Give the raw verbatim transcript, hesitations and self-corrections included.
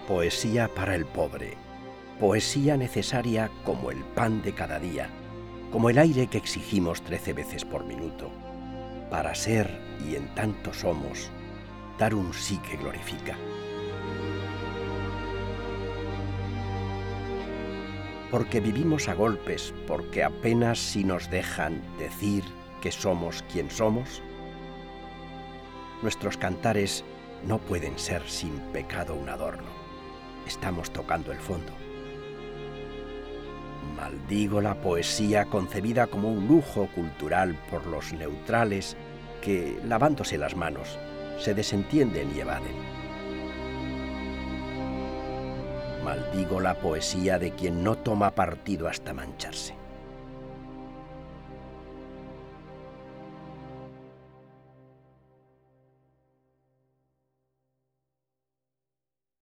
Poesía para el pobre, poesía necesaria como el pan de cada día, como el aire que exigimos trece veces por minuto, para ser, y en tanto somos, dar un sí que glorifica. Porque vivimos a golpes, porque apenas si nos dejan decir que somos quien somos, nuestros cantares no pueden ser sin pecado un adorno. Estamos tocando el fondo. Maldigo la poesía concebida como un lujo cultural por los neutrales que, lavándose las manos, se desentienden y evaden. Maldigo la poesía de quien no toma partido hasta mancharse.